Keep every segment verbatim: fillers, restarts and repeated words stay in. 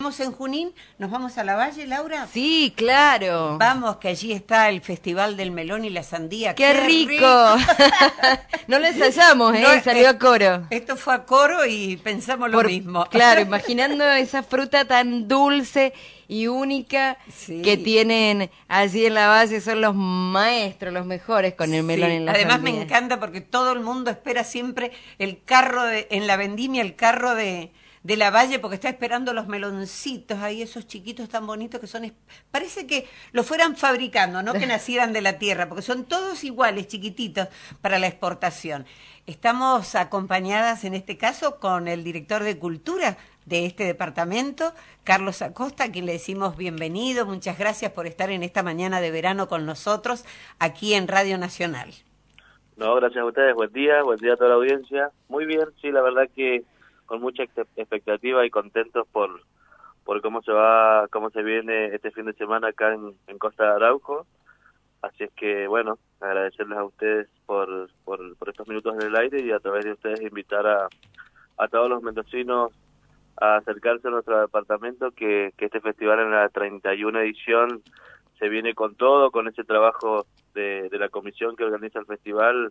estamos en Junín, ¿nos vamos a la Valle, Laura? Sí, claro. Vamos, que allí está el Festival del Melón y la Sandía. ¡Qué, ¡Qué rico! rico! No lo ensayamos, ¿eh? No, salió a coro. Esto fue a coro y pensamos Por, lo mismo. Claro, imaginando esa fruta tan dulce y única sí. que tienen allí en la Valle, son los maestros, los mejores con el melón sí. en la Además sandía. Me encanta porque todo el mundo espera siempre el carro de, en la vendimia, el carro de, de la Valle, porque está esperando los meloncitos ahí, esos chiquitos tan bonitos que son, parece que los fueran fabricando, no que nacieran de la tierra, porque son todos iguales, chiquititos, para la exportación. Estamos acompañadas en este caso con el director de Cultura de este departamento, Carlos Acosta, a quien le decimos bienvenido. Muchas gracias por estar en esta mañana de verano con nosotros aquí en Radio Nacional. No, gracias a ustedes. Buen día, buen día a toda la audiencia. Muy bien, sí, la verdad que con mucha expectativa y contentos por por cómo se va, cómo se viene este fin de semana acá en, en Costa de Arauco. Así es que, bueno, agradecerles a ustedes por, por, por estos minutos en el aire y a través de ustedes invitar a, a todos los mendocinos a acercarse a nuestro departamento, que, que este festival en la treinta y una edición se viene con todo, con ese trabajo de, de la comisión que organiza el festival,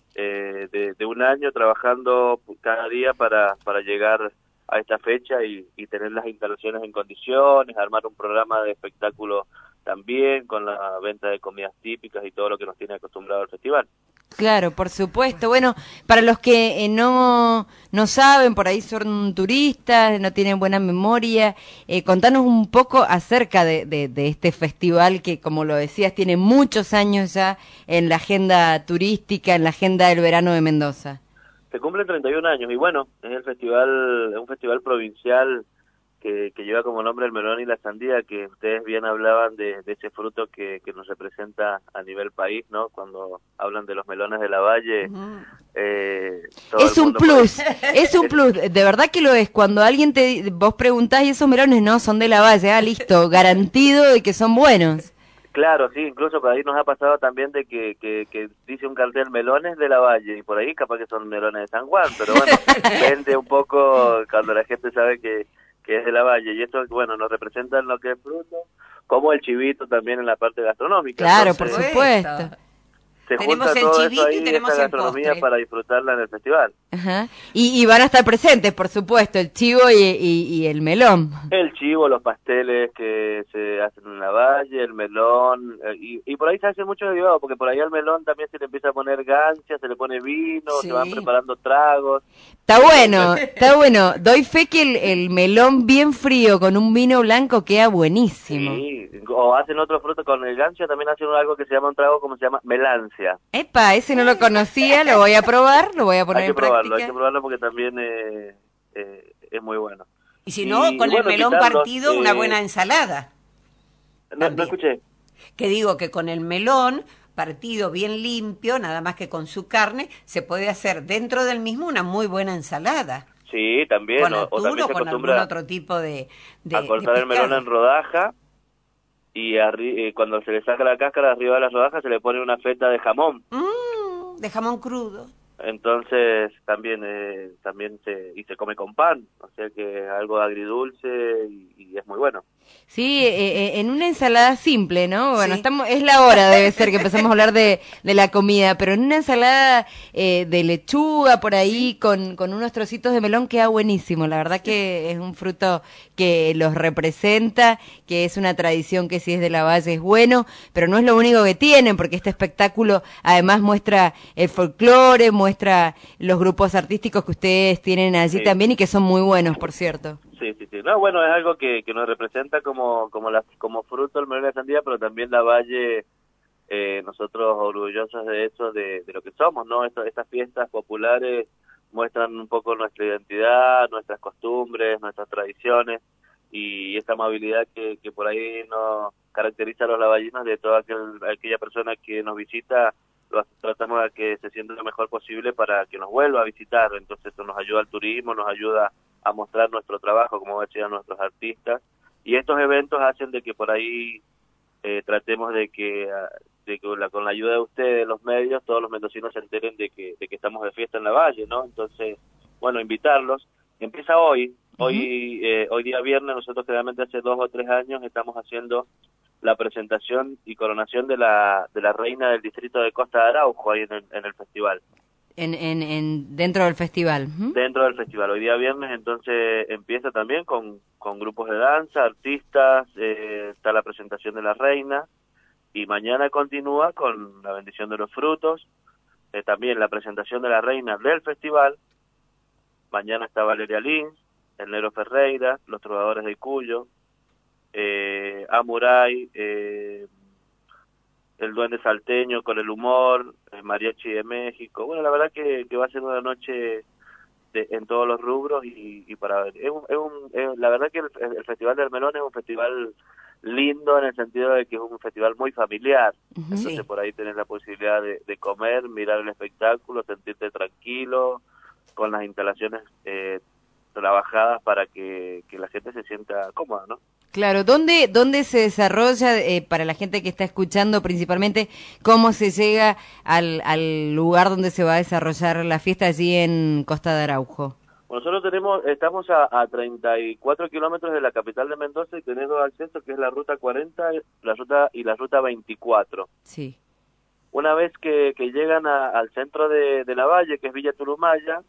eh, de, de un año trabajando cada día para, para llegar a esta fecha y, y tener las instalaciones en condiciones, armar un programa de espectáculo también, con la venta de comidas típicas y todo lo que nos tiene acostumbrado al festival. Claro, por supuesto. Bueno, para los que eh, no no saben, por ahí son turistas, no tienen buena memoria, eh, contanos un poco acerca de, de, de este festival que, como lo decías, tiene muchos años ya en la agenda turística, en la agenda del verano de Mendoza. Se cumplen treinta y un años y bueno, es el festival, es un festival provincial que, que lleva como nombre el melón y la sandía, que ustedes bien hablaban de, de ese fruto que, que nos representa a nivel país, ¿no? Cuando hablan de los melones de la Valle. Uh-huh. eh, es un plus, es un plus, de verdad que lo es. Cuando alguien te, vos preguntás y esos melones no, son de la Valle, ah, listo, garantido de que son buenos. Claro, sí, incluso por ahí nos ha pasado también de que, que, que dice un cartel melones de la Valle y por ahí capaz que son melones de San Juan, pero bueno, vende un poco cuando la gente sabe que, que es de la Valle y esto, bueno, nos representa en lo que es fruto, como el chivito también en la parte gastronómica. Claro, entonces, por supuesto. Se tenemos junta el todo chivito eso ahí, y tenemos esa el gastronomía postre para disfrutarla en el festival. Ajá. Y, y van a estar presentes, por supuesto, el chivo y, y, y el melón. El chivo, los pasteles que se hacen en la Valle, el melón, eh, y, y por ahí se hace mucho derivado, porque por ahí al melón también se le empieza a poner gancia, se le pone vino, sí. se van preparando tragos. Está bueno, está bueno. Doy fe que el, el melón bien frío con un vino blanco queda buenísimo. Sí, o hacen otro fruto con el gancho, también hacen algo que se llama un trago como se llama melancia. Epa, ese no lo conocía, lo voy a probar, lo voy a poner hay que en probarlo, práctica. Hay que probarlo porque también eh, eh, es muy bueno. Y si no, y, con y bueno, el melón quitarlos, partido, eh, una buena ensalada. No, no escuché. Que digo que con el melón partido bien limpio, nada más que con su carne, se puede hacer dentro del mismo una muy buena ensalada. Sí, también. Con o, atún o también o se con algún otro tipo de, de a cortar de el melón pescado. en rodaja y arri eh, cuando se le saca la cáscara arriba de las rodajas se le pone una feta de jamón. Mm, de jamón crudo. Entonces también eh, también se y se come con pan, o sea que algo agridulce y, y es muy bueno. Sí, eh, en una ensalada simple, ¿no? Bueno, Sí. estamos es la hora, debe ser, que empezamos a hablar de, de la comida, pero en una ensalada eh, de lechuga por ahí, sí. con, con unos trocitos de melón queda buenísimo. La verdad que es un fruto que los representa, que es una tradición que si es de la Valle es bueno, pero no es lo único que tienen, porque este espectáculo además muestra el folclore, muestra los grupos artísticos que ustedes tienen allí, sí. también, y que son muy buenos, por cierto. Sí, sí, sí. No, bueno, es algo que, que nos representa como como la, como fruto el melón de la sandía, pero también la Valle, eh, nosotros orgullosos de eso, de, de lo que somos, ¿no? Esto, estas fiestas populares muestran un poco nuestra identidad, nuestras costumbres, nuestras tradiciones y esta amabilidad que, que por ahí nos caracteriza a los lavallinos, de toda aquel, aquella persona que nos visita, lo tratamos de que se sienta lo mejor posible para que nos vuelva a visitar. Entonces eso nos ayuda al turismo, nos ayuda a mostrar nuestro trabajo, como decían nuestros artistas, y estos eventos hacen de que por ahí eh, tratemos de que, de que la, con la ayuda de ustedes, los medios, todos los mendocinos se enteren de que, de que estamos de fiesta en la Valle, ¿no? Entonces, bueno, invitarlos. Empieza hoy, Hoy, uh-huh. eh, hoy día viernes, nosotros generalmente hace dos o tres años estamos haciendo la presentación y coronación de la de la reina del distrito de Costa de Araujo ahí en el, en el festival. En, en, en dentro del festival. ¿Mm? Dentro del festival. Hoy día viernes entonces empieza también con, con grupos de danza, artistas, eh, está la presentación de la reina y mañana continúa con la bendición de los frutos, eh, también la presentación de la reina del festival. Mañana está Valeria Lins, el Nero Ferreira, los trovadores de Cuyo, eh, Amuray, eh, el Duende Salteño con el humor, el Mariachi de México. Bueno, la verdad que, que va a ser una noche de, en todos los rubros y, y para ver. Es un, es un, es, la verdad que el, el Festival del Melón es un festival lindo en el sentido de que es un festival muy familiar. Uh-huh. Entonces sí. Por ahí tenés la posibilidad de, de comer, mirar el espectáculo, sentirte tranquilo, con las instalaciones eh, trabajadas para que, que la gente se sienta cómoda, ¿no? Claro, ¿dónde, dónde se desarrolla, eh, para la gente que está escuchando principalmente, cómo se llega al, al lugar donde se va a desarrollar la fiesta allí en Costa de Araujo? Bueno, nosotros tenemos, estamos a, a treinta y cuatro kilómetros de la capital de Mendoza y tenemos dos accesos, que es la ruta cuarenta la ruta y la ruta veinticuatro. Sí. Una vez que, que llegan a, al centro de, de la valle, que es Villa Turumaya,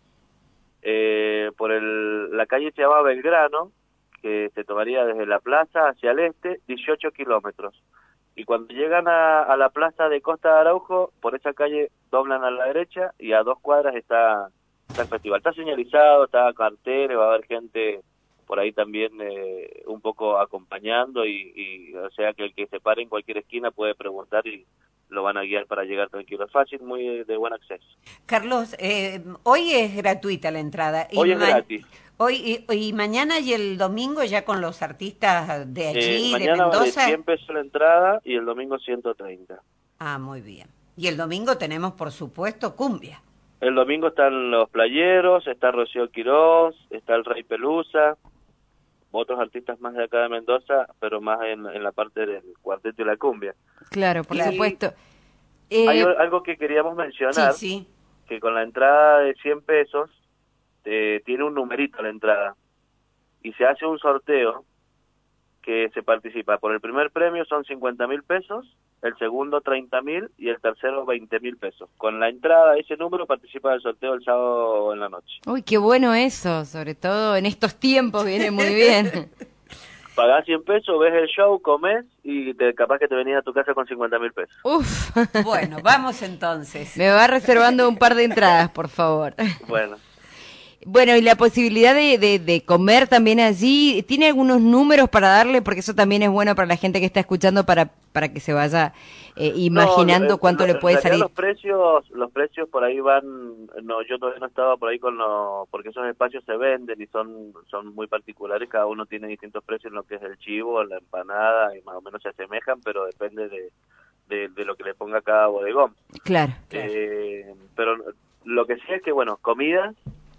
eh, por el, la calle se llama Belgrano, que se tomaría desde la plaza hacia el este, dieciocho kilómetros. Y cuando llegan a, a la plaza de Costa de Araujo, por esa calle doblan a la derecha y a dos cuadras está, está el festival. Está señalizado, está carteles, va a haber gente por ahí también eh, un poco acompañando y, y o sea que el que se pare en cualquier esquina puede preguntar y lo van a guiar para llegar tranquilo. Es fácil, muy de buen acceso. Carlos, eh, hoy es gratuita la entrada. Hoy y es gratis. Hoy y, y mañana y el domingo ya con los artistas de allí, eh, de Mendoza. Mañana cien pesos la entrada y el domingo ciento treinta. Ah, muy bien. Y el domingo tenemos, por supuesto, cumbia. El domingo están los Playeros, está Rocío Quirós, está el Rey Pelusa, otros artistas más de acá de Mendoza, pero más en, en la parte del cuarteto y la cumbia. Claro, por y supuesto. Eh... Hay algo que queríamos mencionar, sí, sí. que con la entrada de cien pesos, Eh, tiene un numerito a la entrada y se hace un sorteo que se participa. Por el primer premio son cincuenta mil pesos, el segundo treinta mil y el tercero veinte mil pesos. Con la entrada ese número participa del sorteo el sábado en la noche. Uy, qué bueno eso, sobre todo en estos tiempos viene muy bien. Pagás cien pesos, ves el show, comés y te, capaz que te venís a tu casa con cincuenta mil pesos. Uf. Bueno, vamos entonces. Me va reservando un par de entradas, por favor. Bueno. Bueno, y la posibilidad de, de, de comer también allí, ¿tiene algunos números para darle? Porque eso también es bueno para la gente que está escuchando para para que se vaya eh, imaginando no, cuánto no, le puede salir. Los precios los precios por ahí van, no, yo todavía no estaba por ahí con los, porque esos espacios se venden y son son muy particulares, cada uno tiene distintos precios en lo que es el chivo, la empanada, y más o menos se asemejan, pero depende de, de, de lo que le ponga cada bodegón. Claro. Eh, pero lo que sí es que, bueno, comida,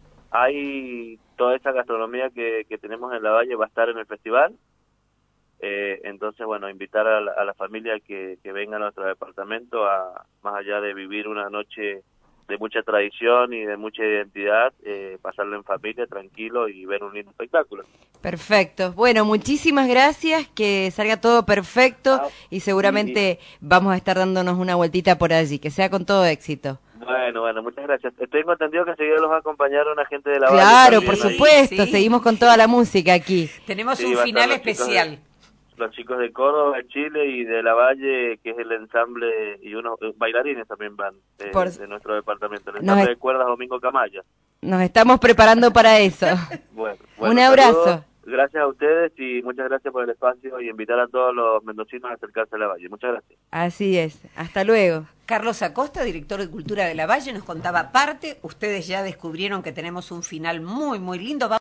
hay toda esa gastronomía que, que tenemos en la Valle va a estar en el festival, eh, entonces bueno, invitar a la, a la familia que, que venga a nuestro departamento, a más allá de vivir una noche de mucha tradición y de mucha identidad, eh, pasarlo en familia, tranquilo y ver un lindo espectáculo. Perfecto. Bueno, muchísimas gracias, que salga todo perfecto ah, y seguramente sí. Vamos a estar dándonos una vueltita por allí, que sea con todo éxito. Bueno, bueno, muchas gracias. Tengo entendido que seguido los va a acompañar una gente de la Claro, Valle. Por supuesto, sí. Seguimos con toda la música aquí. Tenemos sí, un final especial. Chicos de, los chicos de Córdoba, de Chile y de la Valle, que es el ensamble, y unos bailarines también van eh, por... de nuestro departamento, el ensamble es... de cuerdas Domingo Camaya. Nos estamos preparando para eso. bueno, bueno, un abrazo. Saludos. Gracias a ustedes y muchas gracias por el espacio y invitar a todos los mendocinos a acercarse a la Valle. Muchas gracias. Así es. Hasta luego. Carlos Acosta, director de Cultura de la Valle, nos contaba parte. Ustedes ya descubrieron que tenemos un final muy, muy lindo.